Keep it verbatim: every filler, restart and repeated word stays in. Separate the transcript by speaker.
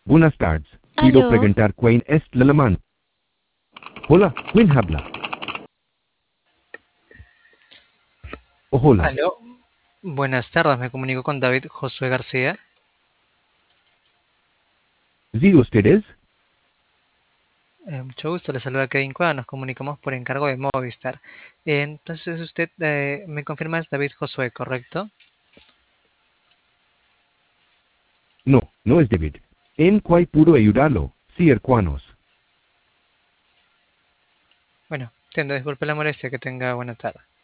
Speaker 1: Buenas tardes. Quiero
Speaker 2: Aló.
Speaker 1: preguntar quién es Lalaman. Hola, ¿quién habla? Oh, hola.
Speaker 3: Aló, buenas tardes, me comunico con David Josué García.
Speaker 1: ¿Sí ustedes?
Speaker 3: Eh, mucho gusto, le saluda Kevin Cueva, nos comunicamos por encargo de Movistar. Eh, entonces usted eh, me confirma es David Josué, ¿correcto?
Speaker 1: No, no es David. ¿En cuál puedo ayudarlo? Sí, hermanos.
Speaker 3: Bueno, entiendo, disculpe la molestia, que tenga buena tarde.